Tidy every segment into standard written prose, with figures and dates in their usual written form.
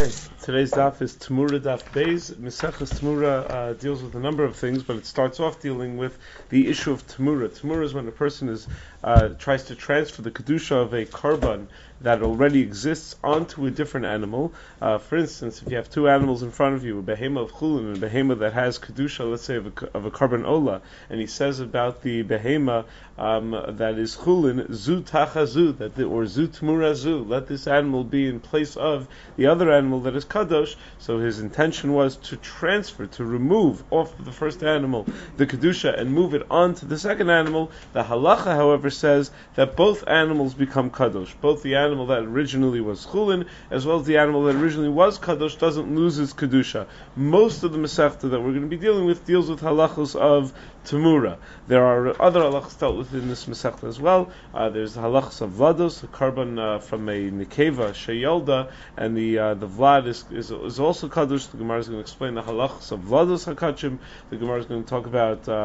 Okay, today's daf is Tamura Daf Beis. Maseches Tamura deals with a number of things, but it starts off dealing with the issue of Tamura. Tamura is when a person tries to transfer the kedusha of a karban that already exists onto a different animal. For instance, if you have two animals in front of you, a behema of chulin and a behema that has kedusha, let's say of a karban ola, and he says about the behema that is chulin, zu tachazu, or zu tmura zu, let this animal be in place of the other animal that is kadosh. So his intention was to transfer, to remove off of the first animal the kedusha and move it onto the second animal. The halacha, however, says that both animals become kadosh. Both the animal that originally was chulin as well as the animal that originally was kadosh doesn't lose its kedusha. Most of the Masechta that we're going to be dealing with deals with halachos of Tamura. There are other halachos dealt with in this Masechta as well. There's the halachos of Vlados, a carbon from a Nikeva, Sheyelda, and the Vlad is also Kadosh. The Gemara is going to explain the halachos of Vlados HaKachim. The Gemara is going to talk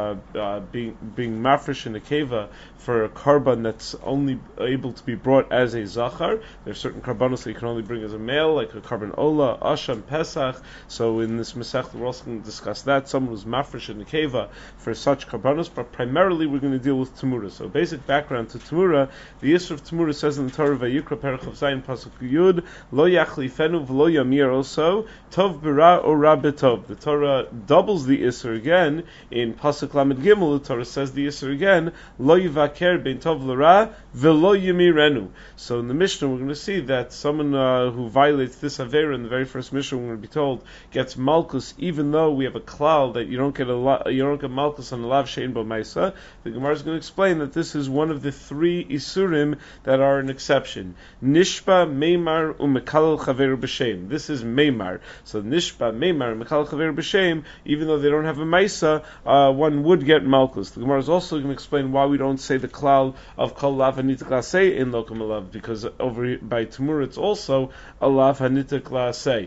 about being mafresh in Nikeva for a carbon that's only able to be brought as a Zachar. There are certain carbonos that you can only bring as a male, like a carbon Ola, Asham, Pesach. So in this Masechta we're also going to discuss that. Someone who's mafresh in Nikeva for such carbonos, but primarily we're going to deal with Tamura. So basic background to Tamura, the Yisr of Tamura says in the Torah, Vayikra Perach of Zayin Pasuk Yud, Lo Yachlifenu V'lo Yamir also, Tov B'ra or Ra B'tov. The Torah doubles the Yisr again in Pasuk Lamed Gimel. The Torah says the Yisr again, Lo Yivaker Ben Tov L'Ra V'lo Yamirenu. So in the Mishnah we're going to see that someone who violates this Avera in the very first Mishnah we're going to be told gets Malkus, even though we have a klal that you don't get Malkus on the Lav Shein Bo Maisa. The Gemara is going to explain that this is one of the three Isurim that are an exception. Nishba, Meimar, Umekalel Chaveru B'Shem. This is Meimar. So Nishba, Meimar, Umekalel Chaveru B'Shem, even though they don't have a Maisa, one would get Malkus. The Gemara is also going to explain why we don't say the klal of Kol Lav Hanitak Lasei in Lokum Alav, because over by Tamur it's also a Lav Hanitak Lasei.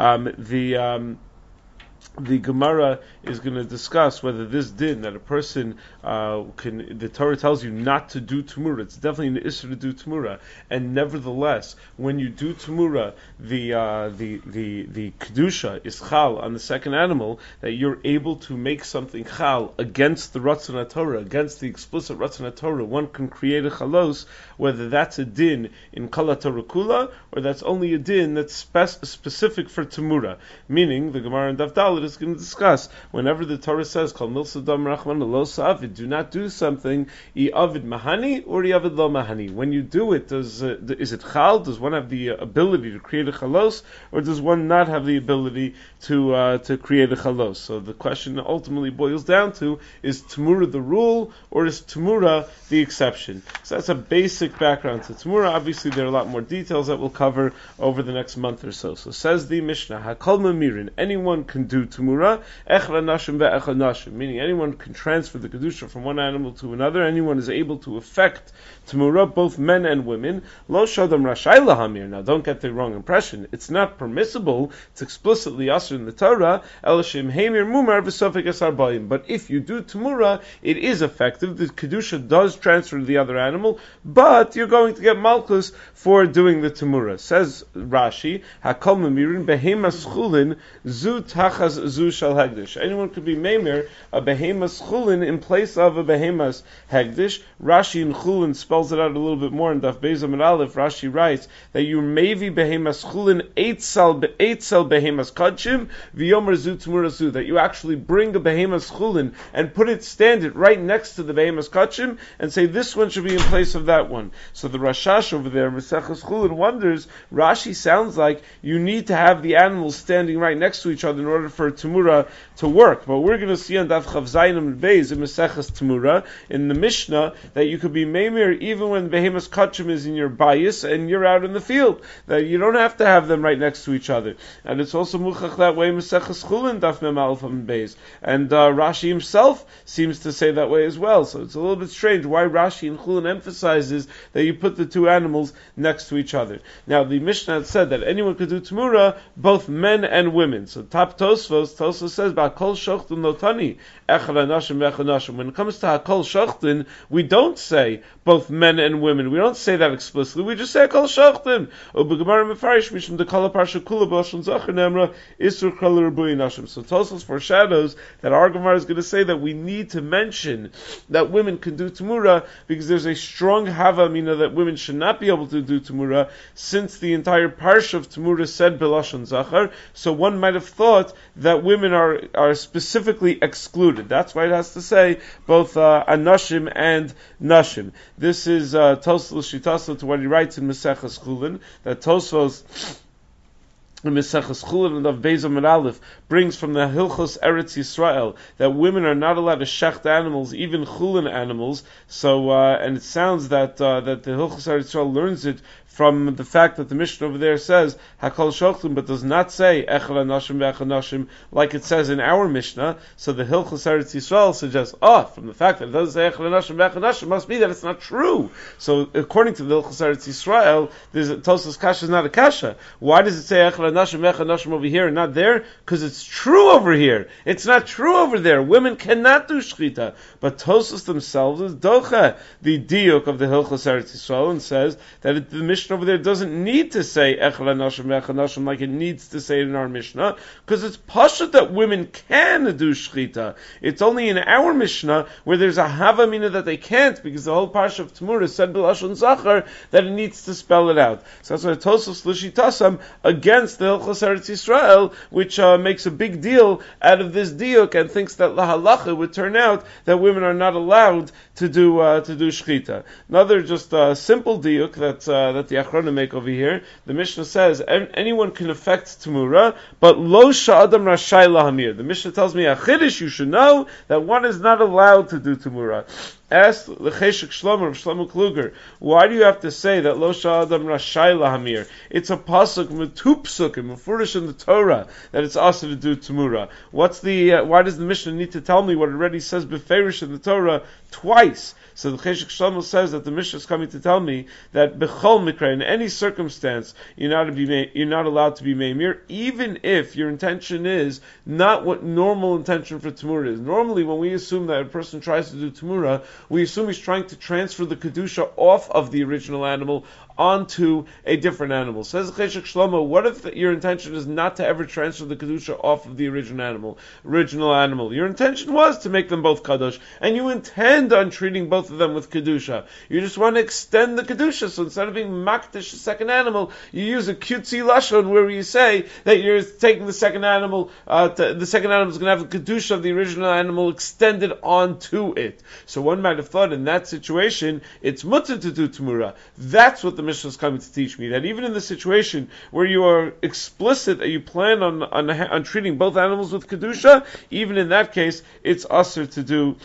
The Gemara is going to discuss whether this din that a person the Torah tells you not to do Tamura, it's definitely an issur to do Tamura, and nevertheless, when you do Tamura, the Kedusha is Chal on the second animal, that you're able to make something Chal against the Ratzon HaTorah, against the explicit Ratzon HaTorah. One can create a Chalos, whether that's a din in Kal HaTorah Kula, or that's only a din that's specific for Tamura. Meaning, the Gemara in Daf Dalet is going to discuss whenever the Torah says Kol Milsadam Rachman Lo Sa'avid, do not do something Avid Mahani or Avid Lo Mahani. When you do it, is it Chal? Does one have the ability to create a Chalos, or does one not have the ability to create a Chalos? So the question ultimately boils down to, is Tamura the rule or is Tamura the exception? So that's a basic background to Tamura. Obviously there are a lot more details that we'll cover over the next month or so. So says the Mishnah, Hakol Mamirin, anyone can do Tamura, Echra Nashim Ve'echra Nashim, meaning anyone can transfer the Kedusha from one animal to another, anyone is able to affect Tamura, both men and women. Lo Shodam Rashai Lahamir. Now don't get the wrong impression, it's not permissible, it's explicitly usher in the Torah, El Shem Heimir Mumar V'Sofek Esar Bayim. But if you do Tamura, it is effective, the Kedusha does transfer to the other animal, but you're going to get Malkus for doing the Tamura. Says Rashi, Hakol Mamirin Behemas Chulin Zu Tachas Zu Shal Hegdish. Anyone could be Meimir, a Behemas Chulin in place of a Behemas Hegdish. Rashi in Chulin spells it out a little bit more in Daf Beis Amud Aleph. Rashi writes that you maybe Behemas Chulin Eitzel Behemas Kadshim V'yomer Zu Tamura Zu, that you actually bring a Behemas Chulin and stand it right next to the Behemas Kadshim and say this one should be in place of that one. So the Rashash over there, Maseches Chulin, wonders, Rashi sounds like you need to have the animals standing right next to each other in order for Tamura to work. But we're going to see on Daf Chav Zayin and Beis in Maseches Tamura in the Mishnah that you could be Meimir even when Behemas Kachim is in your bias and you're out in the field, that you don't have to have them right next to each other. And it's also Muchach that way Maseches Chulin Daf Mem Aleph and Beis. And Rashi himself seems to say that way as well. So it's a little bit strange why Rashi in Chulin emphasizes that you put the two animals next to each other. Now the Mishnah had said that anyone could do Tamura, both men and women. So Top Tos Tosfos says about Kol Shochtin Lotani Echad Anashim Echad Nashim. When it comes to Hakol Shochtin, we don't say both men and women. We don't say that explicitly. We just say Hakol Shochtin. Ubegmar Mefarish Mishum Dekala Parsha Kula B'Lashon Zachar Nemra Isur Kol Rebuy Nashim. So Tosfos foreshadows that our Gemara is going to say that we need to mention that women can do Tamura because there's a strong Hava Mina that women should not be able to do Tamura, since the entire Parsha of Tamura said B'Lashon Zachar. So one might have thought that women are specifically excluded. That's why it has to say both Anashim and Nashim. This is Tosfos Shitasa to what he writes in Maseches Chulin, that Tosfos in Maseches Chulin and of Beis Amud Aleph brings from the Hilchos Eretz Yisrael that women are not allowed to shecht animals, even Chulin animals. So, and it sounds that the Hilchos Eretz Yisrael learns it from the fact that the Mishnah over there says Hakol Shochtim, but does not say Echad Anashim Ve'echad Nashim like it says in our Mishnah. So the Hilchos Eretz Yisrael suggests, from the fact that it doesn't say Echad Anashim Ve'echad Nashim, must be that it's not true. So according to the Hilchos Eretz Yisrael, Tosfos Kasha is not a Kasha. Why does it say Echad Anashim Ve'echad Nashim over here and not there? Because it's true over here. It's not true over there. Women cannot do Shchita. But Tosfos themselves is Docha, the diuk of the Hilchos Eretz Yisrael, and says that the Mishnah over there doesn't need to say Echad Anashim Ve'echad Nashim like it needs to say it in our Mishnah, because it's pashut that women can do Shchita. It's only in our Mishnah where there's a Havamina that they can't, because the whole Parsha of Tamura said B'Lashon Zachar that it needs to spell it out. So that's why Tosfos L'Shitasam against the Hilchos Eretz Yisrael, which makes a big deal out of this diuk and thinks that la halacha would turn out that women are not allowed to do Shchita. Another just simple diuk that the Achronim make over here. The Mishnah says anyone can affect Tamura, but lo sha'adam rashai lahamir. The Mishnah tells me a chiddush you should know that one is not allowed to do Tamura. Ask the Cheshek Shlomo of Shlomo Kluger, why do you have to say that lo sha'adam rashai lahamir? It's a pasuk with two psukim, mefurish in the Torah, that it's also to do Tamura. Why does the Mishnah need to tell me what it already says beferish in the Torah twice? So the Cheshek Shlomo says that the Mishnah is coming to tell me that b'chol mikra, in any circumstance, you're not allowed to be meimir, even if your intention is not what normal intention for Tamura is. Normally, when we assume that a person tries to do Tamura, we assume he's trying to transfer the Kedusha off of the original animal onto a different animal. Says Cheshek Shlomo, what if your intention is not to ever transfer the Kedusha off of the original animal? Your intention was to make them both Kadosh, and you intend on treating both of them with Kedusha. You just want to extend the Kedusha, so instead of being Makdish, the second animal, you use a Kutzi Lashon where you say that you're taking the second animal, the second animal is going to have the Kedusha of the original animal extended onto it. So one might have thought in that situation, it's mutter to do Tamura. That's what the Mishnah is coming to teach me, that even in the situation where you are explicit that you plan on treating both animals with Kedusha, even in that case, it's usher to do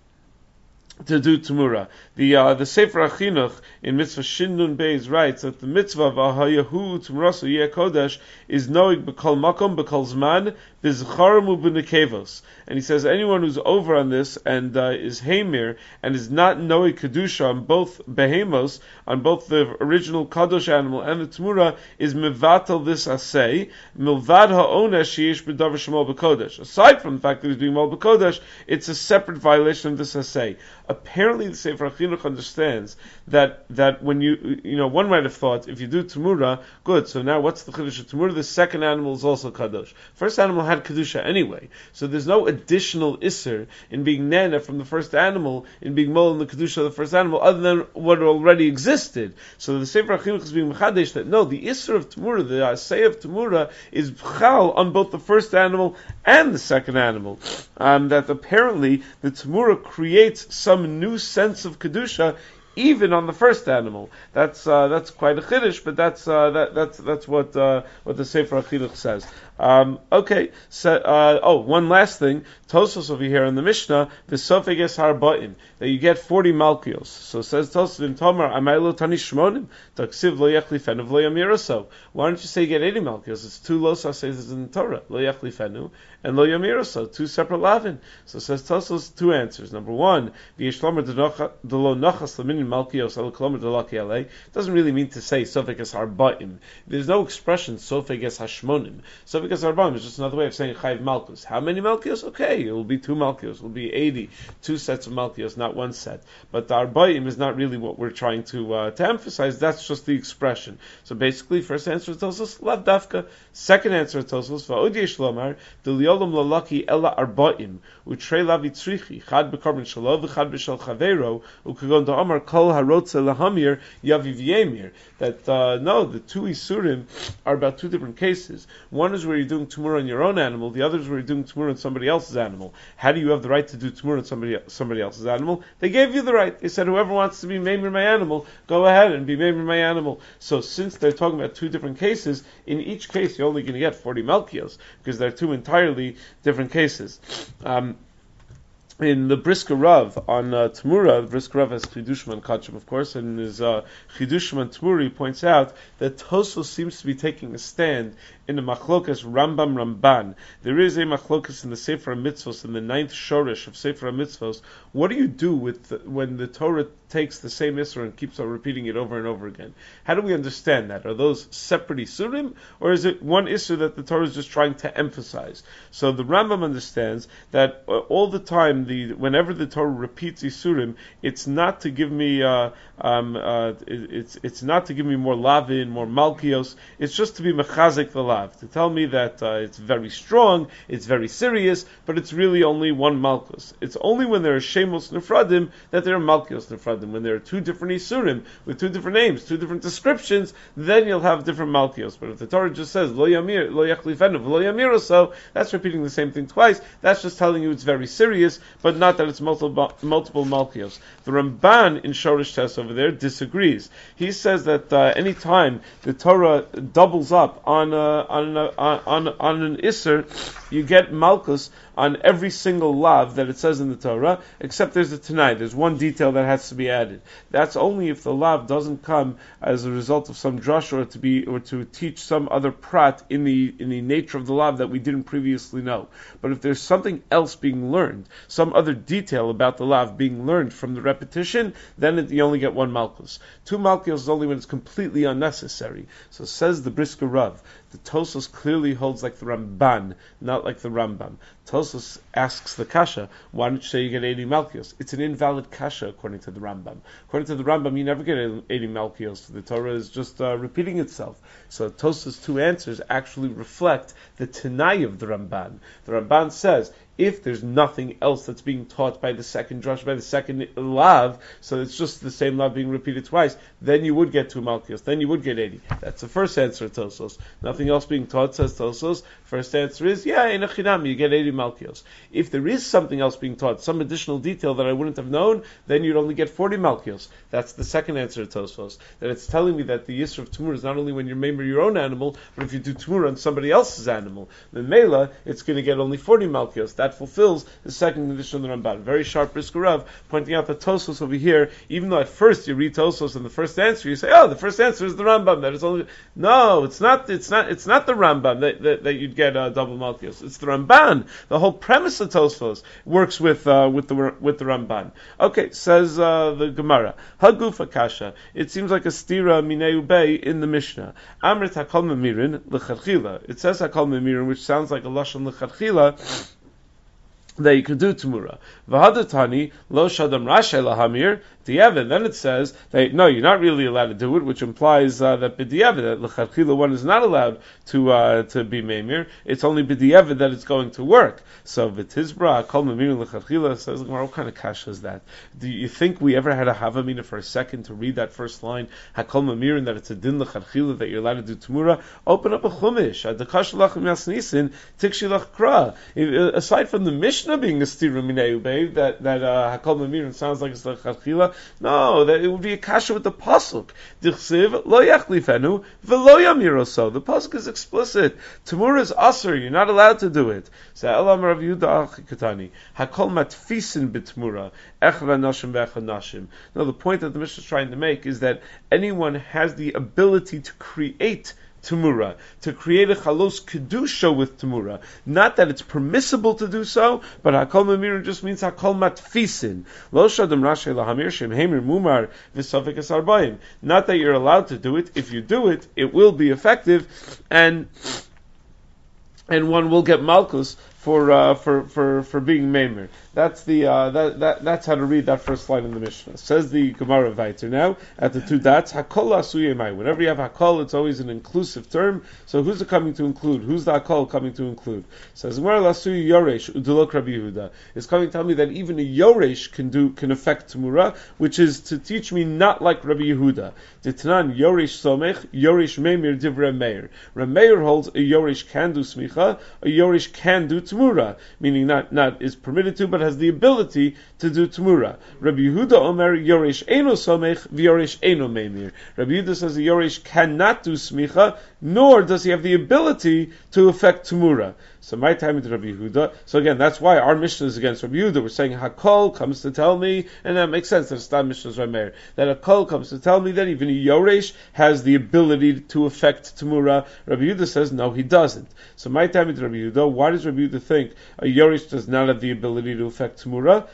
Tamura. The Sefer HaChinuch in Mitzvah Shindun Beis writes that the mitzvah of Ahayahu Tumrasu Yeh Kodesh is noig b'kol makom b'kol zman b'zcharim u'b'nekevos. And he says anyone who's over on this and is Hamir and is not noig Kedusha on both behemos, on both the original Kadosh animal and the Tamura, is mevatel this asay milvad ha'onesh sheyesh b'davar shemol b'kodesh. Aside from the fact that he's being mol b'kodesh, it's a separate violation of this asay. Apparently, the Sefer HaChinuch understands that when one might have thought if you do Tamura, good. So now what's the Chiddush of Tamura? The second animal is also Kadosh. First animal had Kedusha anyway, so there's no additional Isser in being Nana from the first animal, in being Mol in the Kedusha of the first animal, other than what already existed. So the Sefer HaChinuch is being Mechadesh that no, the Isser of Tamura, the Asay of Tamura, is B'chal on both the first animal and the second animal. That apparently the Tamura creates some new sense of Kedusha even on the first animal. That's quite a chiddush, but that's what the Sefer HaChinuch says. Okay. So, one last thing. Tosfos over here in the Mishnah, v'sofeg es harba'im, that you get 40 malkios. So says Tosfos in Tomar, amaylo tani shmonim, taksiv lo yechlifenu v'lo yamiraso. Why don't you say you get 80 malkios? It's two losas says in the Torah, lo yechlifenu and lo yamiraso, two separate lavin. So says Tosfos, two answers. Number one, v'yishlomer de lo nachas l'minim malkios el klomer delaki ale. Doesn't really mean to say sofek es arba'im. There's no expression sofek es hashmonim. Sofek es arba'im is just another way of saying chayv malkus. How many malkios? Okay, it will be 2 malkios. It will be 80, 2 sets of malkios, not 1 set. But the arba'im is not really what we're trying to emphasize. That's just the expression. So basically, first answer tells us lav dafka. Second answer tells us va'od yesh lomar deliolam lalaki ella arba'im utrei lavi tzrichi chad bekarban shalov v'chad b'shal chavero ukagon da'amar kol harotze lahamir yaviv yemir. That no, the 2 isurim are about 2 different cases. One is where you're doing tumur on your own animal. The other is where you're doing tumur on somebody else's animal. How do you have the right to do tumur on somebody else's animal? They gave you the right. They said whoever wants to be maimer my animal, go ahead and be maimer my animal. So since they're talking about 2 different cases, in each case you're only going to get 40 malkios because they're 2 entirely different cases. In the Brisker Rav on Tamura, the Brisker Rav has Chidushim and Kachim, of course, and in his Chidushim and Tamura he points out that Tosfos seems to be taking a stand in the Machlokas Rambam Ramban. There is a Machlokas in the Sefer HaMitzvos, in the 9th Shoresh of Sefer HaMitzvos. What do you do when the Torah takes the same Isra and keeps on repeating it over and over again? How do we understand that? Are those separate Isurim, or is it one Isra that the Torah is just trying to emphasize? So the Rambam understands that all the time, whenever the Torah repeats Isurim, it's not to give me it's not to give me more lavin, more malkios. It's just to be mechazek the lav, to tell me that it's very strong, it's very serious, but it's really only 1 malkos. It's only when there are shemos nefradim that there are malkios nefradim. When there are 2 different isurim with 2 different names, 2 different descriptions, then you'll have different malkios. But if the Torah just says lo yamir, lo yachlifenu, lo yamir, so that's repeating the same thing twice. That's just telling you it's very serious, but not that it's multiple malkios. The Ramban in Shorish Tes over there disagrees. He says that any time the Torah doubles up on an iser, you get malchus on every single lav that it says in the Torah, except there's a Tanai. There's one detail that has to be added. That's only if the lav doesn't come as a result of some drush or to teach some other prat in the nature of the lav that we didn't previously know. But if there's something else being learned, some other detail about the lav being learned from the repetition, then you only get 1 malchus. 2 malchus is only when it's completely unnecessary. So says the Brisker Rav, the Tosfos clearly holds like the Ramban, not like the Rambam. Tosfos asks the kasha, why don't you say you get 80 malkios? It's an invalid kasha according to the Rambam. According to the Rambam, you never get 80 malkios. The Torah is just repeating itself. So Tosfos' 2 answers actually reflect the Tanai of the Ramban. The Ramban says, if there's nothing else that's being taught by the second drush, by the second lav, so it's just the same lav being repeated twice, then you would get 2 malkios, then you would get 80. That's the first answer, Tosfos. Nothing else being taught, says Tosfos. First answer is, yeah, in a chinam, you get 80 malkios. If there is something else being taught, some additional detail that I wouldn't have known, then you'd only get 40 malkios. That's the second answer to Tosfos. That it's telling me that the yisr of tumur is not only when you're maimer your own animal, but if you do tumur on somebody else's animal. The mela, it's going to get only 40 malkios. That fulfills the second condition of the Ramban. Very sharp Brisker Rav, pointing out that Tosfos over here, even though at first you read Tosfos in the first answer, you say, oh, the first answer is the Rambam. That is only no, it's not the Rambam that you'd get double malkios. It's the Ramban. The whole premise of Tosfos works with the Ramban. Okay, says the Gemara, Hagufa Kasha. It seems like a stira minei ubei in the Mishnah. Amrit hakol memirin l'chadchila. It says hakol memirin, which sounds like a lashon l'chadchila, that you could do Tamura. V'hadatani lo shadam rashe lahamir di'evid. Then it says that no, you're not really allowed to do it, which implies that b'di'evid, that l'chadchila one is not allowed to be meimir. It's only b'di'evid that it's going to work. So v'tizbra kol memir l'chadchila says, what kind of kasha is that? Do you think we ever had a havamina for a second to read that first line, hakol memir, and that it's a din l'chadchila that you're allowed to do Tamura? Open up a chumash. Adakash lachem yasnisin tikshi lach kra. Aside from the Mishnah being a stira minei ubei, that hakol memirin sounds like it's l'chadchila. No, that it would be a kasha with the pasuk. Dichsiv lo yachlifenu v'lo yamiroso. The pasuk is explicit. Tamura is aser. You're not allowed to do it. So elam Rav Yehuda achikatani hakol matfisin b'tamura echra nashim ve'echra nashim. No, the point that the Mishnah is trying to make is that anyone has the ability to create Temura, to create a chalos kedusha with Temura. Not that it's permissible to do so, but hakol mamir just means hakol matfisin. Lo shadam rashi lahamir shem heimir mumar v'safek es arbaim. Not that you're allowed to do it. If you do it, it will be effective, and one will get malchus for being maimer. That's that's how to read that first line in the Mishnah. Says the Gemara Vayter now at the two dots. Hakol asuyemai. Whenever you have hakol, it's always an inclusive term. So who's it coming to include? Who's the hakol coming to include? Says Gemara lasuy yoresh udulok Rabbi Yehuda. It's coming to tell me that even a yoresh can affect temura, which is to teach me not like Rabbi Yehuda. Ditnan yoresh somech yoresh meimir divrei meir. Rabbi Meir holds a yoresh can do smicha, a yoresh can do temura, meaning not is permitted to, but has the ability to do temura. Rabbi Yehuda Omer yoresh eno somech v'yoresh eno meimir. Rabbi Yehuda says the yoresh cannot do smicha, nor does he have the ability to affect temura. So my time is Rabbi Yehuda. So again, that's why our Mishnah is against Rabbi Yehuda. We're saying Hakol comes to tell me, and that makes sense that it's not Mishnah's Rameir, that Hakol comes to tell me that even a Yoresh has the ability to affect Temura. Rabbi Yehuda says no, he doesn't. So my time is Rabbi Yehuda. Why does Rabbi Yehuda think a Yoresh does not have the ability to affect Temura?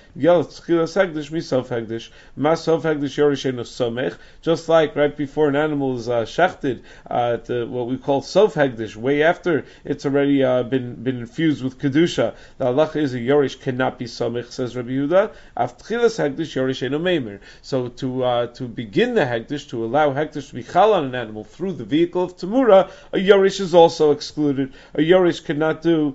Just like right before an animal is shechted, what we call sof hegdish, way after it's already been infused with kedusha, the halacha is a yorish cannot be samech, says Rabbi Yehuda. Aftchilas hegdish yorish eno meimer. So to begin the hegdish, to allow hegdish to be chal on an animal through the vehicle of temura, a yorish is also excluded. A yorish cannot do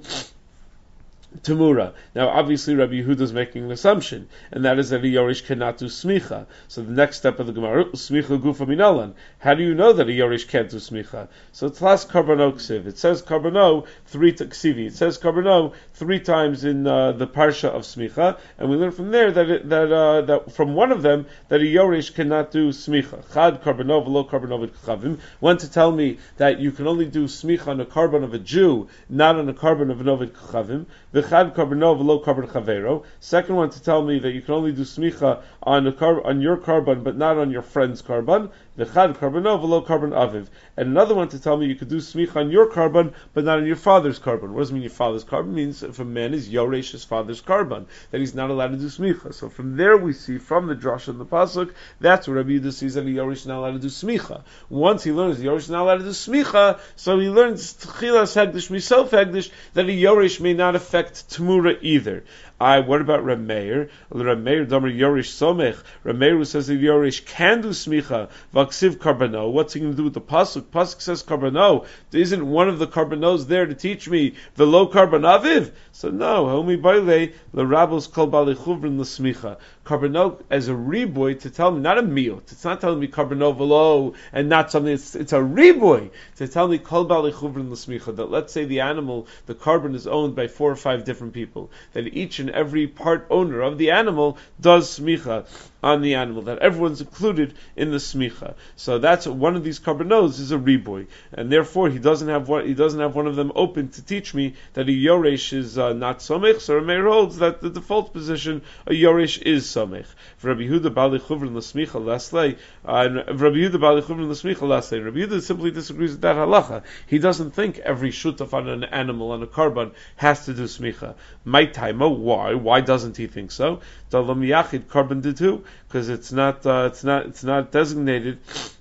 Temura. Now, obviously, Rabbi Yehuda is making an assumption, and that is that a Yorish cannot do smicha. So the next step of the Gemara, smicha gufa minalan. How do you know that a Yorish can't do smicha? So it's last karbano ksiv. It says karbano ksivi. It says karbano 3 times in the parsha of smicha, and we learn from there that from one of them that a Yorish cannot do smicha. Chad karbano v'lo karbano v'kchavim. One to tell me that you can only do smicha on a carbon of a Jew, not on a carbon of an ovid kchavim. V'chad karbano v'lo karbon chavero. Second one to tell me that you can only do smicha on your carbon, but not on your friend's carbon. V'chad karbano v'lo karbon aviv. And another one to tell me you could do smicha on your carbon, but not on your father's carbon. What does it mean your father's carbon? It means if a man is yoresh his father's carbon, then he's not allowed to do smicha. So from there we see, from the drasha and the pasuk, that's where Rabbi Yehuda sees that a yoresh is not allowed to do smicha. Once he learns the yoresh is not allowed to do smicha, so he learns tchilas hegdish misof hegdish, that a yoresh may not affect temura either. What about Reb Meir? Reb Meir Damer Yorish Somech. Reb Meir who says that Yorish can do smicha vaksiv karbano. What's he going to do with the pasuk? Pasuk says karbano. Isn't one of the karbanos there to teach me the low karban aviv? So no. Homi baile l'rabos kol bali chuvrin l'smicha. Karbano as a riboy to tell me, not a miot. It's not telling me karbano v'lo and not something. It's a riboy to tell me kol bali chuvrin l'smicha. That let's say the animal, the carbon is owned by 4 or 5 different people. That each and every part owner of the animal does smicha on the animal, that everyone's included in the smicha. So that's one of these karbanos is a riboy, and therefore he doesn't have one of them open to teach me that a yoresh is not somech. So Rameir holds that the default position a yoresh is somech. For Rabbi Yehuda bali chuvrin l'smicha laslei, and Rabbi Yehuda bali chuvrin l'smicha laslei. Rabbi Yehuda simply disagrees with that halacha. He doesn't think every shutaf on an animal, on a karban, has to do smicha. My taimo, why? Why doesn't he think so? Dalam yachid karban did too, because it's not designated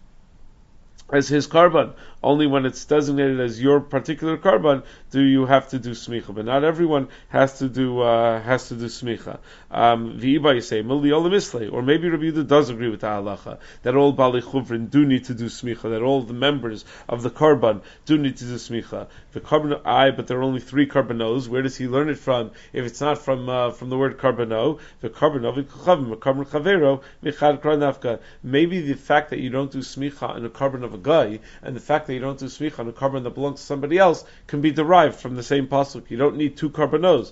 as his karban. Only when it's designated as your particular karban do you have to do smicha, but not everyone has to do smicha. V'iba you say mili olam islay, or maybe Rabbi Yehuda does agree with the halacha that all bali chuvrin do need to do smicha, that all the members of the karban do need to do smicha. The karban but there are only 3 karbanos. Where does he learn it from? If it's not from the word karbano, the karbano v'kchavim, a karbon chavero michad kranafka. Maybe the fact that you don't do smicha on a carbon of a guy, and the fact that you don't do smicha on a carbon that belongs to somebody else, can be derived from the same pasuk. You don't need 2 karbanos.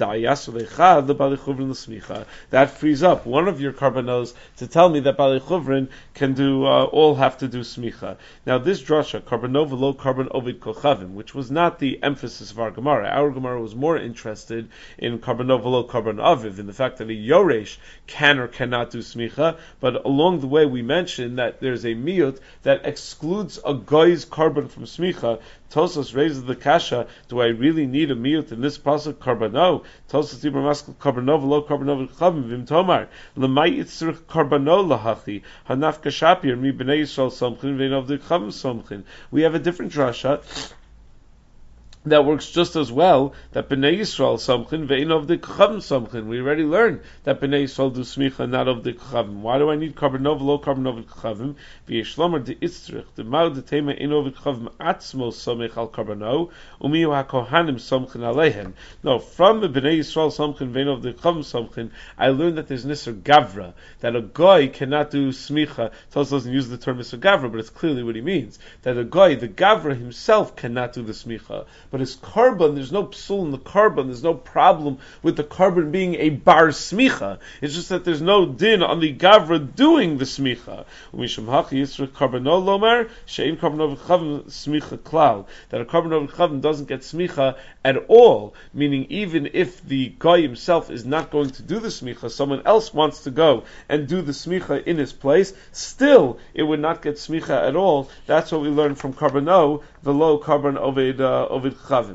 That frees up one of your karbanos to tell me that bali chuvrin can do all have to do smicha. Now this drasha karbano v'lo karban ovid kochavim, which was not the emphasis of our Gemara. Our Gemara was more interested in karbano v'lo karban aviv, in the fact that a yoresh can or cannot do smicha. But along the way we mentioned that there's a miyut that excludes a guy's raise korban from smicha. Tosos raises the kasha. Do I really need a miyut in this pasuk karbano? Tosos dibur maskal karbano v'lo karbano v'chavim v'im tomar l'may yitzrich karbano lahachi hanaf kashapir mi b'nei Yisrael somchin v'einov d'chavim somchin. We have a different drasha that works just as well, that Bnei Yisrael somchin ve'in of the kchavim somchin. We already learned that Bnei Yisrael do smicha, not of the kchavim. Why do I need karbanov, lo karbanov kchavim? V'yeshlomer de itzrich, de mao de tema in of kchavim atzmo somech al karbano, umiyu hakohanim somchin alehem. No, from the Bnei Yisrael somchin ve'in of the kchavim somchin, I learned that there's nisr gavra, that a guy cannot do smicha. Tos doesn't use the term nisr gavra, but it's clearly what he means. That a guy, the gavra himself, cannot do the smicha. But his carbon, there's no psul in the carbon, there's no problem with the carbon being a bar smicha. It's just that there's no din on the gavra doing the smicha. That a carbon of chavim doesn't get smicha at all, meaning even if the guy himself is not going to do the smicha, someone else wants to go and do the smicha in his place, still it would not get smicha at all. That's what we learn from karbano, the low carbon ovid chavim.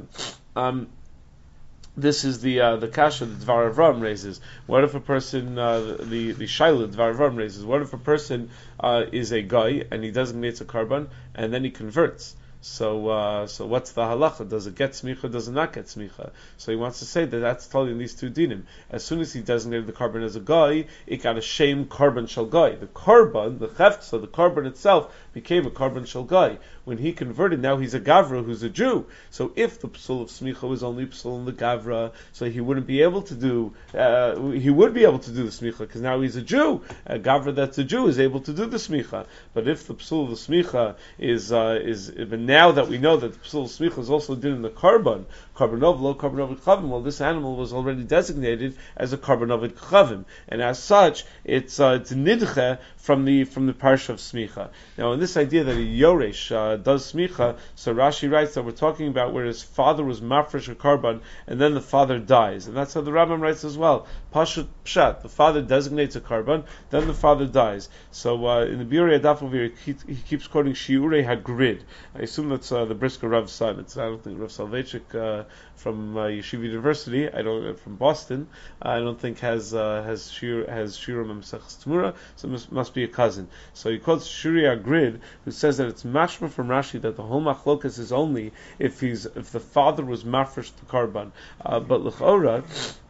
This is the kasha that Dvar Avram raises. What if a person, the shaila Dvar Avram raises, what if a person is a guy and he designates a carbon and then he converts? So what's the halacha? Does it get smicha? Does it not get smicha? So he wants to say that that's totally in these two dinim. As soon as he designated the carbon as a guy, it got a shame carbon shel guy. The carbon, the cheftza, the carbon itself became a carbon shel guy. When he converted, now he's a gavra who's a Jew. So if the psul of smicha was only psul in the gavra, so he wouldn't be able to do. He would be able to do the smicha because now he's a Jew. A gavra that's a Jew is able to do the smicha. But if the psul of the smicha is now that we know that the psul smicha is also done in the carbon of lo carbon of chavim, well, this animal was already designated as a carbon of chavim, and as such, it's nidche from the parsha of smicha. Now, in this idea that a yoresh does smicha, so Rashi writes that we're talking about where his father was mafresh a carbon, and then the father dies, and that's how the Rambam writes as well. Pashut pshat, the father designates a carbon, then the father dies. So in the Biurei Adaf over here, he keeps quoting Shiurei Hagrid. I assume that's the Brisker Rav's son. I don't think Rav Soloveitchik from Yeshiva University, from Boston, I don't think has Shiurim Mesechus Tmura, so it must be a cousin. So he quotes Shiurei Hagrid, who says that it's mashma from Rashi that the whole machlokas is only if the father was mafresh the carbon, but l'chora,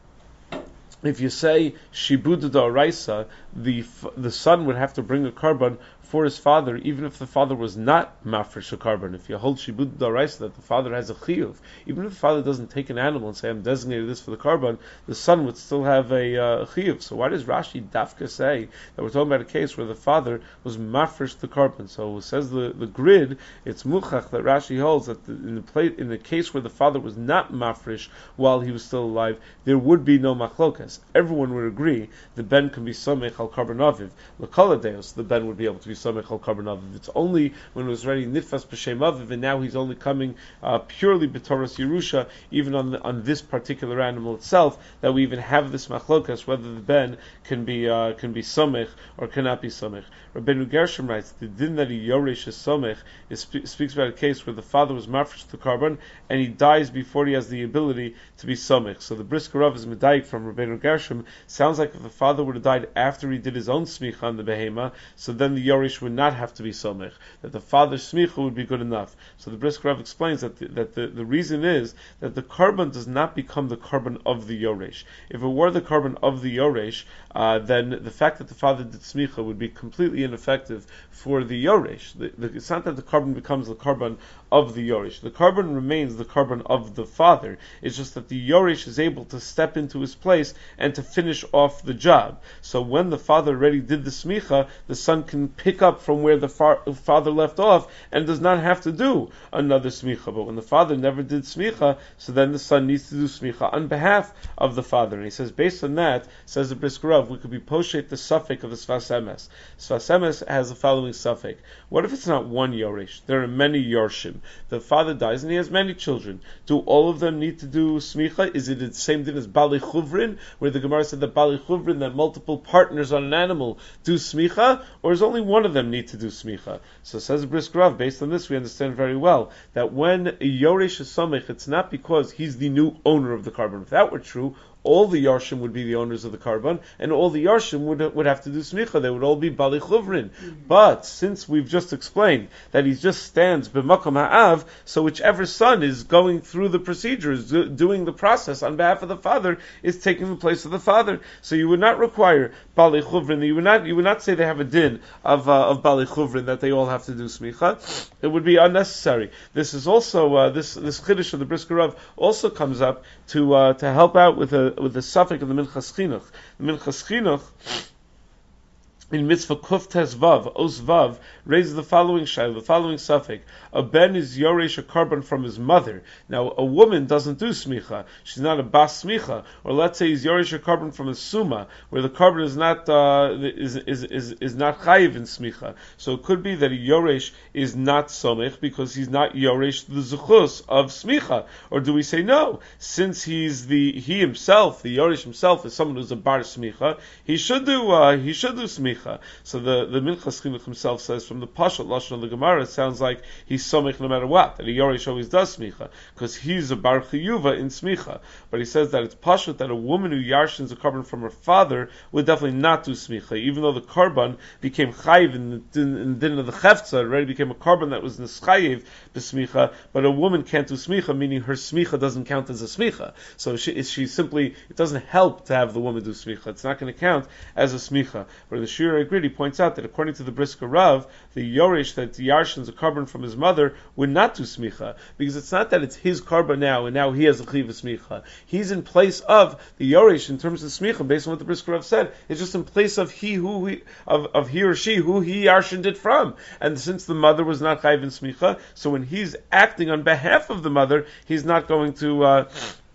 if you say shibud da'oraisa, the son would have to bring a carbon for his father, even if the father was not mafresh a carbon. If you hold shibud da'oraisa that the father has a chiyuv, even if the father doesn't take an animal and say, I'm designated this for the carbon, the son would still have a chiyuv. So why does Rashi dafka say that we're talking about a case where the father was mafresh the carbon? So it says the grid, it's muchach that Rashi holds that in the case where the father was not mafresh while he was still alive, there would be no machlokas. Everyone would agree the ben can be somech al carbon aviv. L'kaladeos, the ben would be able to be samech al carbon aviv. It's only when it was already nitfas b'shem aviv, and now he's only coming purely b'toras Yerusha, even on this particular animal itself, that we even have this machlokas whether the ben can be samech or cannot be samech. Rabbeinu Gershom writes the din that he yoresh is samech speaks about a case where the father was mafresh the carbon and he dies before he has the ability to be samech. So the Brisker Rav is medayik from Rabbeinu Gershom. Sounds like if the father would have died after he did his own smicha on the behema, so then the yoresh would not have to be somech, that the father's smicha would be good enough. So the Brisker Rav explains that the reason is that the carbon does not become the carbon of the yoresh. If it were the carbon of the yoresh, then the fact that the father did smicha would be completely ineffective for the yoresh. It's not that the carbon becomes the carbon of the yoresh. The carbon remains the carbon of the father. It's just that the yoresh is able to step into his place and to finish off the job. So when the father already did the smicha, the son can pick up from where the father left off and does not have to do another smicha. But when the father never did smicha, so then the son needs to do smicha on behalf of the father. And he says, based on that, says the Brisker Rav, we could be poshet the suffix of the Sfas Emes. Sfas Emes has the following suffix. What if it's not one yoresh? There are many yorshim. The father dies and he has many children. Do all of them need to do smicha? Is it the same thing as Bali Chuvrin, where the Gemara said that Bali Chuvrin, that multiple partners on an animal do smicha, or is only one of them need to do smicha? So says Brisker Rav, based on this we understand very well that when a Yoresh is Somech, it's not because he's the new owner of the carbon. If that were true, all the Yarshim would be the owners of the carbon, and all the Yarshim would have to do smicha. They would all be Bali Chuvrin. But since we've just explained that he just stands b'makom ha'av, so whichever son is going through the procedures, doing the process on behalf of the father, is taking the place of the father. So you would not require Bali Chuvrin. You would not say they have a din of Bali Chuvrin that they all have to do smicha. It would be unnecessary. This is also this chiddush of the Brisker Rav also comes up to help out with the suffix of the Minchas Chinuch. The Minchas Chinuch in Mitzvah Kuf Tes Vav, Os Vav, raises the following shayla, the following suffix. A ben is yoresh a carbon from his mother. Now, a woman doesn't do smicha. She's not a bas smicha. Or let's say he's yoresh a carbon from his suma, where the carbon is not not chayiv in smicha. So it could be that a yoresh is not somech because he's not yoresh the zuchus of smicha. Or do we say no? Since he himself, the yoresh himself, is someone who's a bar smicha, he should do smicha. So the Minchas Chinuch himself says from the Pashat Lashon of the Gemara, it sounds like he's somech no matter what, that a Yoresh always does smicha, because he's a bar chiyuva in smicha. But he says that it's Pashat that a woman who yarshins a carbon from her father would definitely not do smicha, even though the carbon became chayiv in the din of the chefza, it already became a carbon that was neschayiv b'smicha, but a woman can't do smicha, meaning her smicha doesn't count as a smicha. So she simply, it doesn't help to have the woman do smicha. It's not going to count as a smicha. But the Shir Agridi points out that according to the Brisker Rav, the Yoresh that yarshins a carbon from his mother would not do smicha, because it's not that it's his carbon now and now he has a chiv smicha. He's in place of the Yoresh in terms of smicha, based on what the Brisker Rav said. It's just in place of he or she who he yarshined it from. And since the mother was not chayiv in smicha, so when he's acting on behalf of the mother, he's not going to have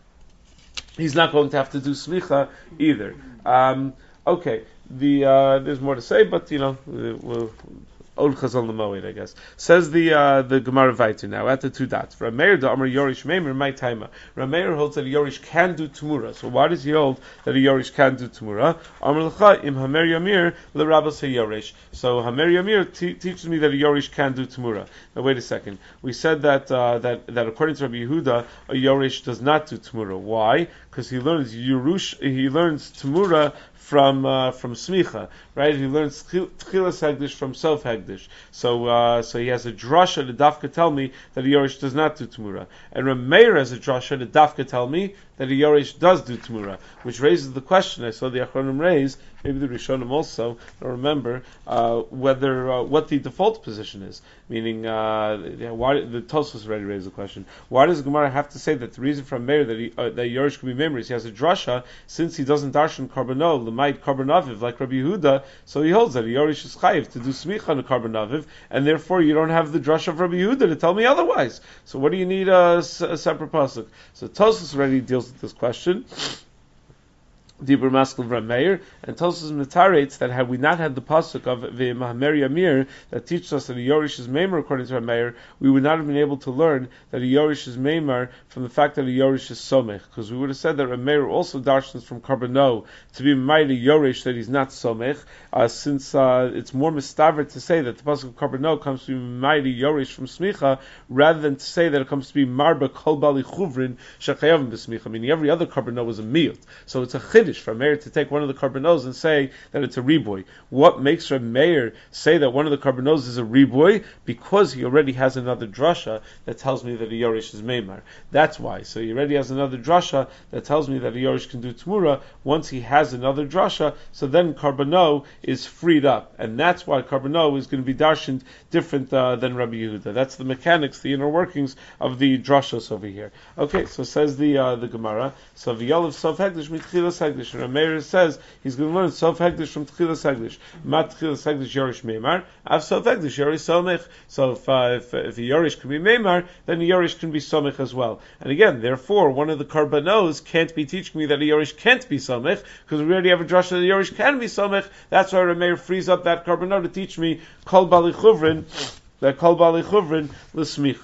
to do smicha either. Okay. There's more to say, but we'll Old Chazal Namoid, I guess. Says the Gemara Vayter now at the two dots. Rameir da Amar Yorish Meimer my taima. Rameir holds that a Yorish can do Tumura. So why does he hold that a Yorish can do Tumura? Amar L'cha im Hamer Yamir l'Rabbas HaYorish. So Hamer Yamir teaches me that a Yorish can do Tumura. Now wait a second. We said that according to Rabbi Yehuda, a Yorish does not do Tumura. Why? Because he learns Tumura from smicha, right? He learns tchilas hegdish from self hegdish. So he has a drasha to dafka tell me that a yorish does not do tmura, and Rameir has a drasha to dafka tell me that a yorish does do tmura, which raises the question. I saw the Achronim raise, maybe the Rishonim also. I don't remember whether what the default position is. Meaning, why the Tosfos already raised the question. Why does Gemara have to say that the reason for Meir that Yorish can be memories? He has a drasha since he doesn't darshan karbano l'mayit karbanaviv like Rabbi Yehuda, so he holds that Yorish is chayiv to do smicha on a karbanaviv, and therefore you don't have the drasha of Rabbi Yehuda to tell me otherwise. So what do you need a separate pasuk? So Tosfos already deals with this question. Dibur Maskil Rameir, and Tosfos Mitarates that had we not had the pasuk of V'Mahamer Yamir that teaches us that a Yorish is Meimar according to Rameir, we would not have been able to learn that a Yorish is Meimar from the fact that a Yorish is Somech, because we would have said that Rameir also darshans from Karbano to be mighty Yorish that he's not Somech, since it's more mistaver to say that the pasuk of Karbano comes to be mighty Yorish from Smicha rather than to say that it comes to be Marba Kol Bali Chuvrin Shechayavim B'Smicha, meaning every other Karbano was a miyut. So it's a chiddush for Meir to take one of the karbanos and say that it's a riboy. What makes Meir say that one of the karbanos is a riboy? Because he already has another drasha that tells me that a Yorish is Meimar. That's why. So he already has another drasha that tells me that a Yorish can do Tmura. Once he has another drasha, so then karbano is freed up. And that's why karbano is going to be darshaned different than Rabbi Yehuda. That's the mechanics, the inner workings of the drashos over here. Okay, so says the Gemara, so v'yalav sof hegdish mitchilas hegdish. Rameir says he's going to learn sof hegdish from tchilas hegdish. Mat tchilas hegdish yorish meimar, av sof hegdish yorish somech. So if a yorish can be meimar, then a yorish can be somech as well. And again, therefore, one of the karbanos can't be teaching me that a yorish can't be somech, because we already have a drasha that a yorish can be somech. That's why Rameir frees up that karbano to teach me kol bali chuvrin, that kol bali chuvrin l'smicha.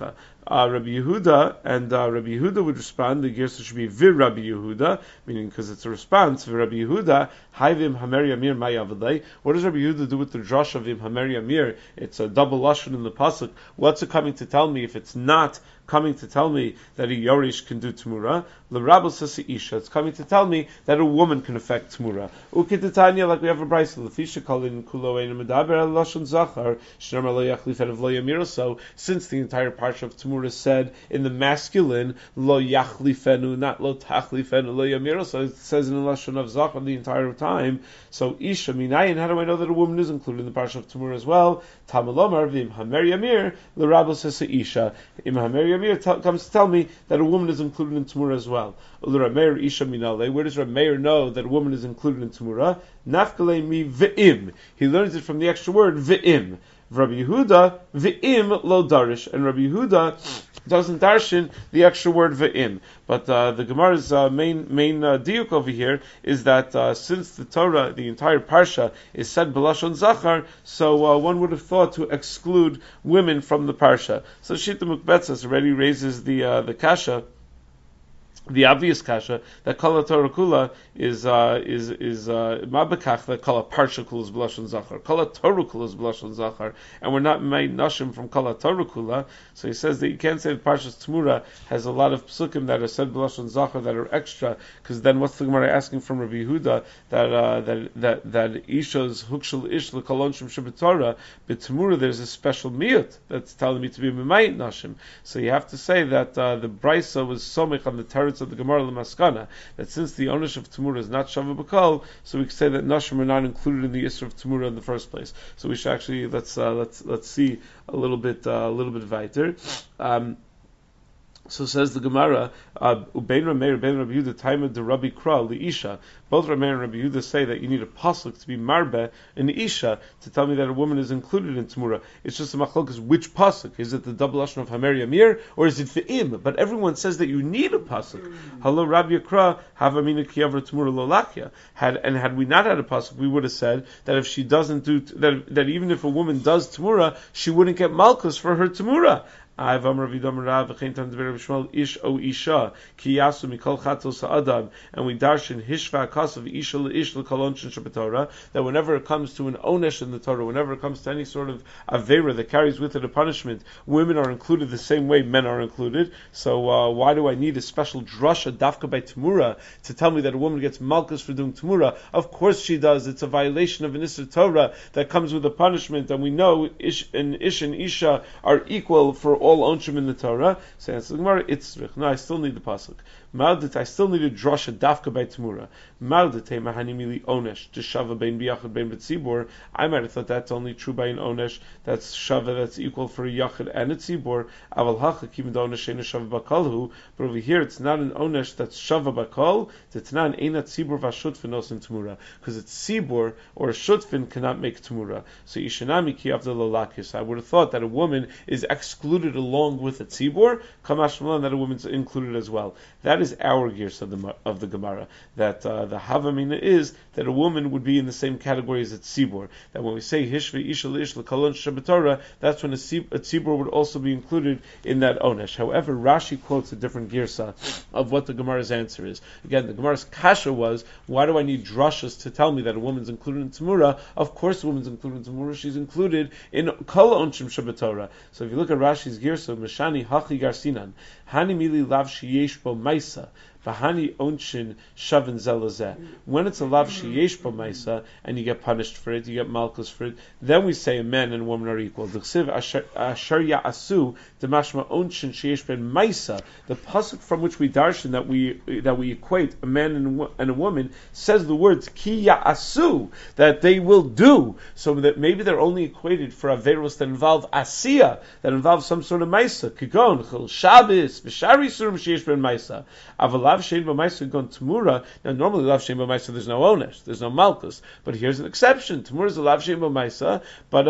Rabbi Yehuda, and Rabbi Yehuda would respond. The girsa should be Vir Rabbi Yehuda, meaning because it's a response. Vir Rabbi Yehuda, Hayvim Hamer Yamir Mayavadei. What does Rabbi Yehuda do with the drush of Vim Hamer Yamir? It's a double lashon in the pasuk. What's it coming to tell me if it's not coming to tell me that a Yorish can do Tmura? L'Rabel says Isha. It's coming to tell me that a woman can affect Tmura. Ukititanya, like we have a brayso, Lefisha Kalin Kulo Ein Medaber El Lashon Zachar Shneimar Lo Yachlif Lo Yamir. So since the entire parsha of Tmura said in the masculine Lo Yachlifenu, not Lo Tachlifenu Lo Yamir, so it says in the Lashon of Zachar the entire time. So Isha Minayin, how do I know that a woman is included in the parsha of Tmura as well? Tamalomar Vim Hamer Yamir. L'Rabel says Isha. Im Hamer Yamir comes to tell me that a woman is included in Tmura as well. Ul-Rameir Isha Minale. Where does Rameir know that a woman is included in Tmura? Nafkale mi ve'im. He learns it from the extra word ve'im. Rabbi Yehuda ve'im lo darish, and Rabbi Yehuda doesn't darshan the extra word ve'im. But the Gemara's main diuk over here is that since the Torah, the entire parsha, is said b'lashon zachar, so one would have thought to exclude women from the parsha. So Shita Mukbetzas already raises the kasha, the obvious kasha, that kol Torah kula is mabekach, that kol parsha kula is b'lashon zachar, kol Torah kula is b'lashon zachar, and we're not made nashim from kol Torah kula. So he says that you can't say that Parshas Tmura has a lot of psukim that are said b'lashon zachar that are extra, because then what's the Gemara asking from Rabbi Yehuda that Isha's hukshel ish l'kolon shem shebetorah, but Tmura there's a special miyut that's telling me to be memayit nashim. So you have to say that the brisa was somich on the teretz of the Gemara L'Maskana, that since the ownership of Tmura is not Shava B'Kol, so we can say that Nashim are not included in the Yisr of Tmura in the first place. So we should actually let's see a little bit weiter. So says the Gemara, Ubein Rameir, Ubein Rabbi Yehuda, Taima de Rabbi Kra, the Isha. Both Rameir and Rabbi Yehuda say that you need a pasuk to be marbe in Isha to tell me that a woman is included in Tmura. It's just a machlokas which pasuk. Is it the double lashon of Hamer Yamir, or is it Ve'im? But everyone says that you need a pasuk. Hello, Rabbi Kra, Havamina Kiyavra Tmura Lolachya. Had we not had a pasuk, we would have said that if she doesn't do, that even if a woman does Tmura, she wouldn't get malchus for her Tmura. And we darshan hishva kasav isha leish l'kolonshin shebetorah, that whenever it comes to an onesh in the Torah, whenever it comes to any sort of avera that carries with it a punishment, women are included the same way men are included. So why do I need a special drasha dafka by Tmura to tell me that a woman gets malchus for doing Tmura? Of course she does. It's a violation of an Isser Torah that comes with a punishment, and we know ish and isha are equal for all onshim in the Torah. So answer the Gemara, Itzrich. No, I still need the pasuk. Maldit, I still need a drasha dafka by Tmura. Maldit, mahani mili onesh to shava bein biyachad bein betzibor. I might have thought that's only true by an onesh. That's shava that's equal for a yachad and a tzibor. Aval hacha kim the onesh ain't a shava bakalhu. But over here, it's not an onesh that's shava bakal. It's not an ain't tzibor vashutfin osin Tmura, because it's tzibor or a shutfin cannot make Tmura. So ishanami ki avda lolakis. I would have thought that a woman is excluded along with a tzibor. Kamash malan that a woman's included as well. That is our gears of the Gemara. That the Havamina is that a woman would be in the same category as a tzibor. That when we say hishvi isha leish l'kolon shebetorah, that's when a tzibor would also be included in that onesh. However, Rashi quotes a different girsa of what the Gemara's answer is. Again, the Gemara's kasha was, why do I need drashas to tell me that a woman's included in Tmura? Of course, a woman's included in Tmura. She's included in kol onshim shebetorah. So if you look at Rashi's girsa, Meshani hachi garsinan, hani mili lav sheyesh bo maisa, v'hani onshin shavin zelazeh. When it's a lav sheyesh bo maisa, and you get punished for it, you get malchus for it, then we say a man and a woman are equal. D'chsiv asher ya'asu demashma onshin sheyesh ben maisa. The pasuk from which we darshan that we equate a man and a woman says the words ki ya'asu, that they will do. So that maybe they're only equated for averos that involve asiya, that involve some sort of maisa. Kigon chil Shabbos v'shari surim sheyesh ben maisa. Avalav shein b'maisa gon Tmura. Now normally lav shein b'maisa there's no onesh, there's no malchus. But here's an exception. Tmura is a lav shein b'maisa,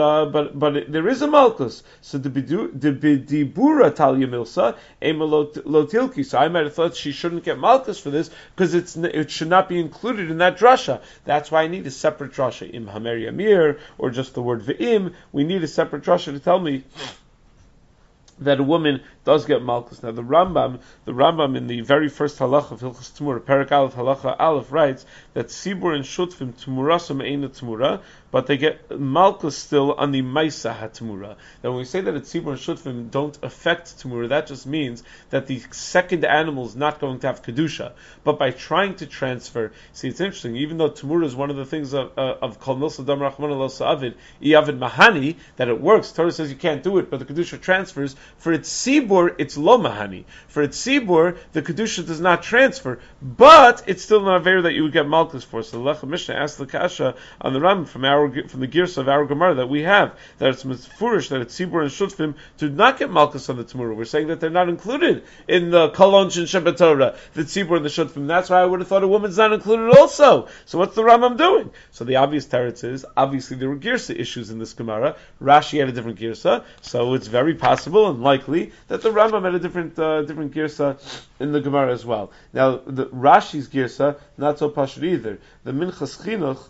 but there is a malchus. So the bidibura talya milsa lotilki. So I might have thought she shouldn't get malchus for this because it should not be included in that drasha. That's why I need a separate drasha. Im hamer yamir, or just the word ve'im. We need a separate drasha to tell me that a woman does get malchus. Now the Rambam in the very first halacha of Hilchos Tumura, Perek Aleph Halacha Aleph, writes that Sibur and Shutvim Tumurasum Eina Tumura, but they get malchus still on the Maisa HaTumura. Now when we say that it's Sibur and Shutvim don't affect Tumura, that just means that the second animal is not going to have Kedusha. But by trying to transfer, see it's interesting, even though Tumura is one of the things of Kol Milsa Dam Rachman Lo Sa'avid, Iavid Mahani, that it works, Torah says you can't do it, but the Kedusha transfers. For its Sibur, it's Lo Mahani. For its Sibur, the Kedusha does not transfer, but it's still not very that you would get malchus for. So the Lecha Mishnah asked the Kasha on the Rambam from the Girsa of our Gemara that we have, that it's Mefurish, that it's Sibur and Shutvim do not get malchus on the Tumura. We're saying that they're not included in the Kolon Shin Shabbat Torah, the Sibur and the Shutvim. That's why I would have thought a woman's not included also. So what's the Rambam doing? So the obvious teretz is, obviously there were Girsa issues in this Gemara. Rashi had a different Girsa, so it's very possible and likely that the Rambam had a different Girsa in the Gemara as well. Now, the Rashi's Girsa, not so pashut either. The Minchas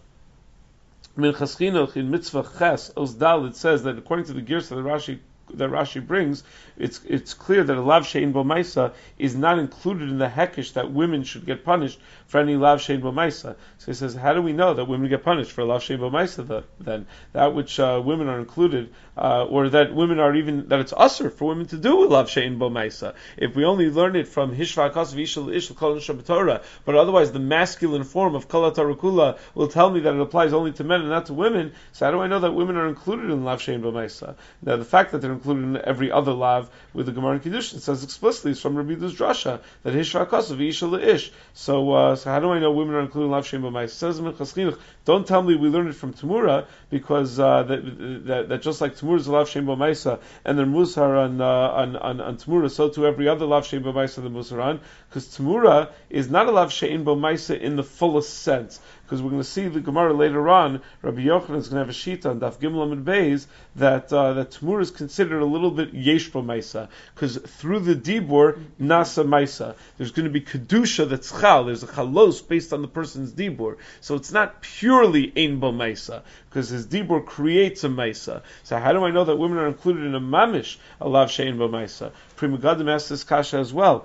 Chinuch in Mitzvah Ches, Ozdal, it says that according to the Girsa that Rashi brings, it's clear that a lav shein bo maisa is not included in the hekesh that women should get punished for any lav shein bo maisa. So he says, how do we know that women get punished for a lav shein bo maisa then? That which women are included, or that women are even, that it's usher for women to do a lav shein bo maisa. If we only learn it from hishva kasav ishal ishal kol Shabbat Torah, but otherwise the masculine form of kol Kula will tell me that it applies only to men and not to women, so how do I know that women are included in lav shein bo maisa? Now the fact that they're included in every other lav with the Gemara and Kiddushin says explicitly, it's from Rabbi Yuda's drasha that hishva kasav ishal leish. So how do I know women are included in lav shein bo maisa? Says Minchas Chinuch, don't tell me we learned it from Tumura, because that just like Tumura is a lav shein bo maisa and they're musar on Tumura, so to every other lav shein bo maisa they're musar on, because Tumura is not a lav shein bo maisa in the fullest sense. Because we're going to see the Gemara later on, Rabbi Yochanan is going to have a shita on Daf Gimel Amud Beis that Tumura is considered a little bit yesh bo maisa, because through the dibur nasa maisa, there's going to be kedusha that's chal. There's a chalos based on the person's dibur, so it's not purely ein bo maisa, because his dibur creates a maisa. So how do I know that women are included in a mamish, a lav shein bo maisa? Pri Megadim asked this kasha as well,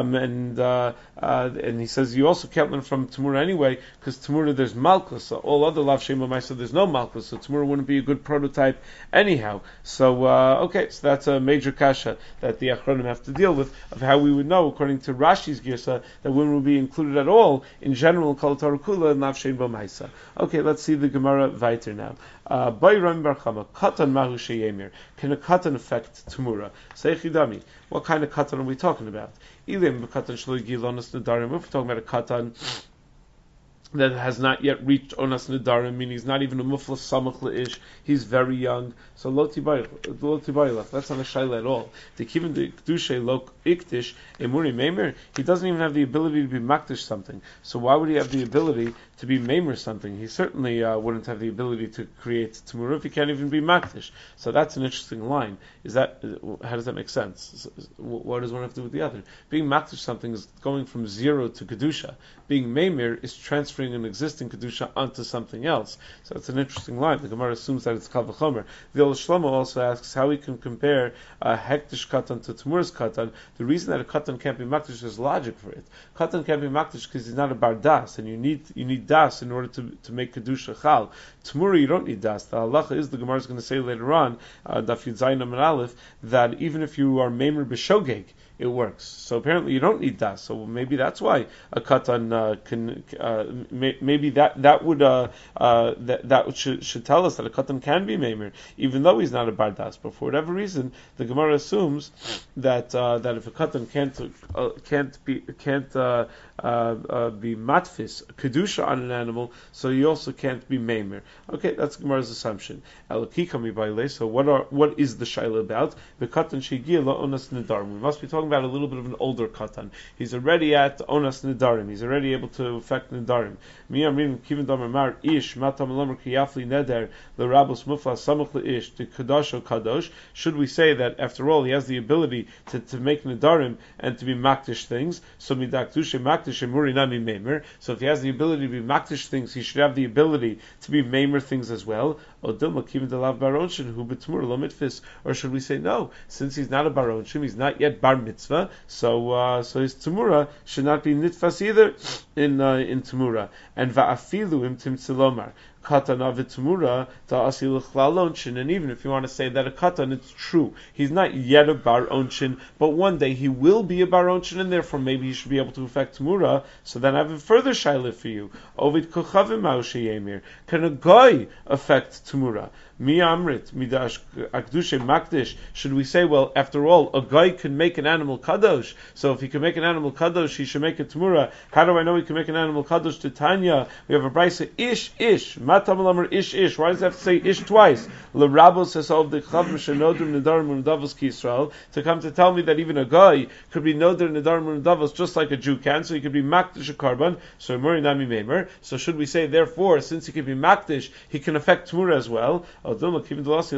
and he says you also can't learn from Tumura anyway, because Tumura there's malchus. So all other lav shein bo maisa there's no malchus, so Tumura wouldn't be a good prototype anyhow. So so that's a major kasha that the Achronim have to deal with, of how we would know according to Rashi's Girsa that women will be included at all in general in Kol Torah Kula and lav shein bo maisa. Okay, let's see the Gemara weiter now. Bayram Barchama, Katan Mahu Sheyemir. Can a katan affect Tumura? Seichidami. What kind of katan are we talking about? Ilim b'katan shlo gilonas nedarim. If we're talking about a katan that has not yet reached onas nedarim, meaning he's not even a muflas samach leish, he's very young. So lo tibayilach, that's not a shayla at all. The kivin de kedusha lo iktish emuri meimer, he doesn't even have the ability to be makdish something. So why would he have the ability to be meimer something? He certainly wouldn't have the ability to create tumura if he can't even be makdish. So that's an interesting line. How does that make sense? What does one have to do with the other? Being makdish something is going from zero to kedusha. Being meimer is transferring an existing kedusha onto something else. So it's an interesting line. The Gemara assumes that it's kal v'chomer. The Shlomo also asks how we can compare hektish katan to tumura's katan. The reason that a katan can't be makdish is logic for it. Katan can't be makdish because he's not a bar das, and you need das in order to make kedusha chal. Tumura you don't need das. The halacha is, the Gemara is going to say later on, Daf Yud Zayin Amud Aleph, that even if you are meimer b'shogeg, it works. So apparently you don't need das. So maybe that's why a katan can. Maybe that would should tell us that a katan can be meimer, even though he's not a bar das. But for whatever reason, the Gemara assumes that if a katan can't be matfis kedusha on an animal, so he also can't be meimer. Okay, that's Gemara's assumption. So what is the shaila about? The katan shegiya la onas nedarim. We must be talking about a little bit of an older katan. He's already at onas nidarim. He's already able to affect nidarim. Miyamrim kivin damer mar ish matam lamer kiyafli neder lerabos mufla samuch leish to kadosho kadosh. Should we say that after all he has the ability to make nidarim and to be makdish things? So midakdushe makdish murinami memer. So if he has the ability to be makdish things, he should have the ability to be memer things as well. Or should we say no? Since he's not a baronshim, he's not yet bar mitzvah, so his tamura should not be nitfas either in tamura. And va'afilu im timtzilomar katan avitamura ta'asil chlalonshin. And even if you want to say that a katan, it's true, he's not yet a bar onshin, but one day he will be a bar onshin, and therefore maybe he should be able to affect tamura. So then I have a further shaila for you. Ovid kochavim ma'usheyemir. Can a guy affect tamura? Mi amrit midash akdushe makdish. Should we say, well, after all, a guy can make an animal kadosh, so if he can make an animal kadosh, he should make a tamura. How do I know he can make an animal kadosh? To Tanya, we have a brayso ish matam lamer ish. Why does it have to say ish twice? L'rabos says of the chavim shenodim nedarim unedavos ki Yisrael, to come to tell me that even a guy could be noder nedarim unedavos just like a Jew can, so he could be makdish a karban. So muri nami memer. So should we say, therefore, since he can be makdish, he can affect tamura as well? Or should we say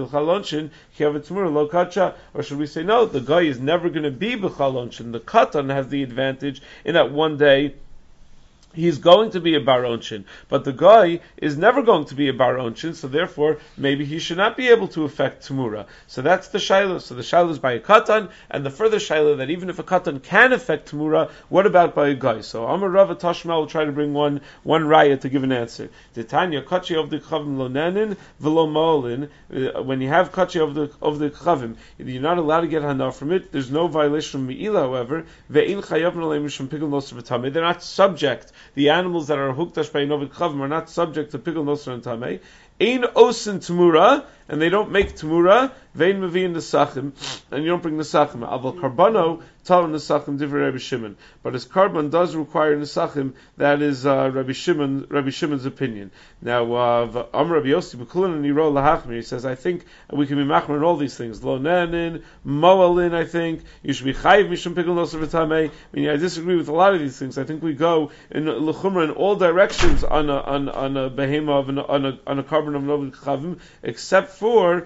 no? The guy is never going to be b'chalonshin. The katan has the advantage in that one day he's going to be a bar onshin, but the guy is never going to be a bar onshin, so therefore maybe he should not be able to affect tamura. So that's the shaila. So the shaila is by a katan, and the further shaila that even if a katan can affect tamura, what about by a guy? So Amar Rava Tashma will try to bring one raya to give an answer. The Tanya kachi of the chavim lo nanin v'lo ma'olin. When you have kachi of the chavim, you're not allowed to get hana from it. There's no violation of me'ila, however. Ve'in chayavim aleim mishum pigul nosar v'tamei. They're not subject. The animals that are huktash by novid chavim are not subject to pigul nosar and tamei. Ein osin tamura, and they don't make tamura. Vein mevi'in nesachim, and you don't bring nesachim. Aval karbano tal nesachim divrei Rabbi Shimon. But his karban does require nesachim. That is Rabbi Shimon's opinion. Now, Amar Rabbi Yossi b'kulin and Yiro lahachmir. He says, I think we can be machmer in all these things. Lo nanin, moalin. I think you should be chayiv mishum pigul nosar v'tamei. I disagree with a lot of these things. I think we go in lechumra in all directions on a behema on a karban of novid chavim, except for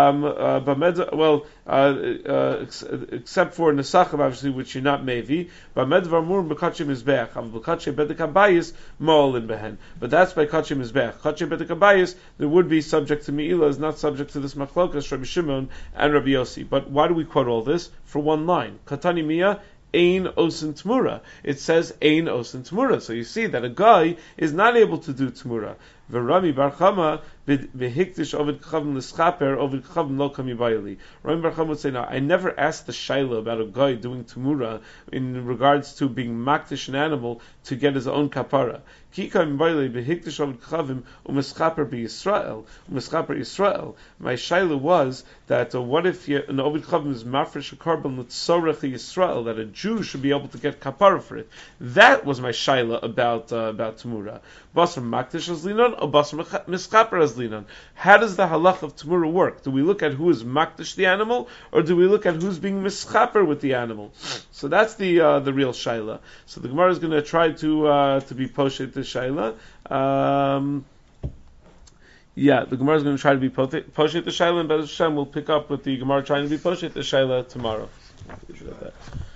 except for nesachim, obviously, which you're not mevi. But that's by kachim mizbech. Kachim bedekabayis, there would be subject to meila, is not subject to this machlokas Rabbi Shimon and Rabbi Yossi. But why do we quote all this? For one line, Katani Mia. Ein osin tmura. It says ein osin tmura. So you see that a guy is not able to do tmura. V'Rami Bar Chama v'hiktish ovid chavim l'schaper ovid chavim lo kami bayili. Rami Bar Chama would say, now, I never asked the shaila about a guy doing tmura in regards to being makdish an animal to get his own kapara. Ki kami bayili v'hiktish ovid chavim u'mischaper b'Yisrael u'mischaper Yisrael. My shaila was that what if an ovid chavim is mafresh a karban l'tzorech Yisrael, that a Jew should be able to get kapara for it. That was my shaila about tmura. Basar makdish as linon, or basar mischaper as linon. How does the halach of tamura work? Do we look at who is makdish the animal, or do we look at who's being mischaper with the animal? So that's the real shaila. So the Gemara is going to try to be poshet the shaila. The Gemara is going to try to be poshet the shaila, and Be'ez Hashem will pick up with the Gemara trying to be poshet the shaila tomorrow.